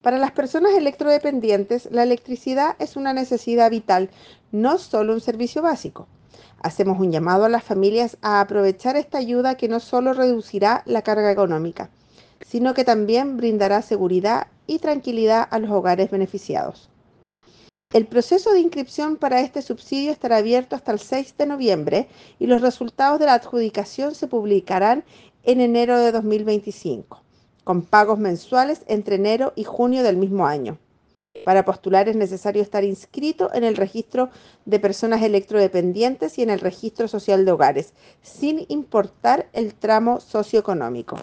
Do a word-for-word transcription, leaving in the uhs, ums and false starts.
Para las personas electrodependientes, la electricidad es una necesidad vital, no solo un servicio básico. Hacemos un llamado a las familias a aprovechar esta ayuda que no solo reducirá la carga económica, sino que también brindará seguridad y tranquilidad a los hogares beneficiados. El proceso de inscripción para este subsidio estará abierto hasta el seis de noviembre y los resultados de la adjudicación se publicarán en enero de dos mil veinticinco, con pagos mensuales entre enero y junio del mismo año. Para postular es necesario estar inscrito en el registro de personas electrodependientes y en el registro social de hogares, sin importar el tramo socioeconómico.